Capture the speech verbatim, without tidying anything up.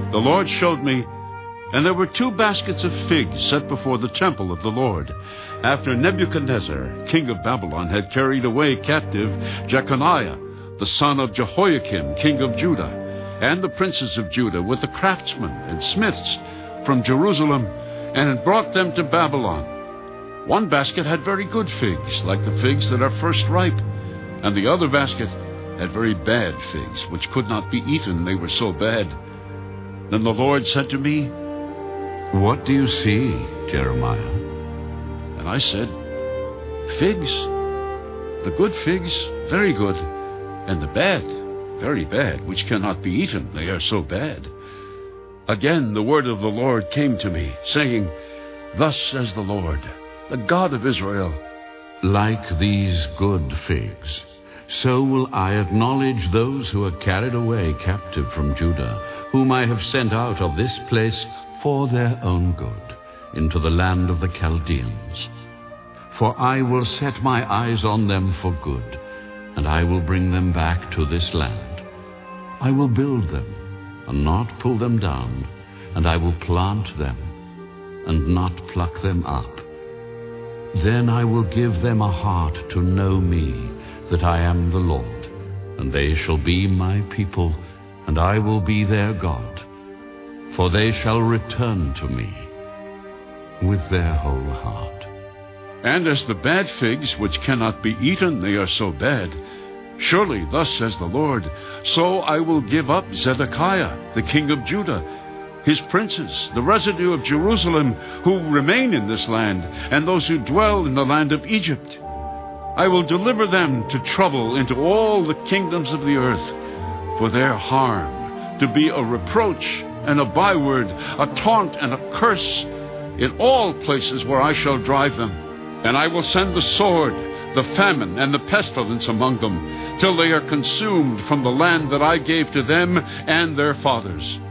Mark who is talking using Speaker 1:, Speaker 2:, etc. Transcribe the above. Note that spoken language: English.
Speaker 1: The Lord showed me, and there were two baskets of figs set before the temple of the Lord, after Nebuchadnezzar, king of Babylon, had carried away captive Jeconiah, the son of Jehoiakim, king of Judah, and the princes of Judah, with the craftsmen and smiths from Jerusalem, and had brought them to Babylon. One basket had very good figs, like the figs that are first ripe, and the other basket had very bad figs, which could not be eaten, they were so bad. Then the Lord said to me,
Speaker 2: "What do you see, Jeremiah?"
Speaker 1: And I said, "Figs. The good figs, very good, and the bad, very bad, which cannot be eaten, they are so bad." Again the word of the Lord came to me, saying, "Thus says the Lord, the God of Israel,
Speaker 2: Like these good figs, so will I acknowledge those who are carried away captive from Judah, whom I have sent out of this place for their own good, into the land of the Chaldeans. For I will set my eyes on them for good, and I will bring them back to this land. I will build them, and not pull them down, and I will plant them, and not pluck them up. Then I will give them a heart to know me, that I am the Lord, and they shall be my people, and I will be their God. For they shall return to me with their whole heart."
Speaker 1: And as the bad figs, which cannot be eaten, they are so bad, surely thus says the Lord, so I will give up Zedekiah, the king of Judah, his princes, the residue of Jerusalem, who remain in this land, and those who dwell in the land of Egypt. I will deliver them to trouble into all the kingdoms of the earth, for their harm to be a reproach and a byword, a taunt and a curse, in all places where I shall drive them. And I will send the sword, the famine, and the pestilence among them, till they are consumed from the land that I gave to them and their fathers.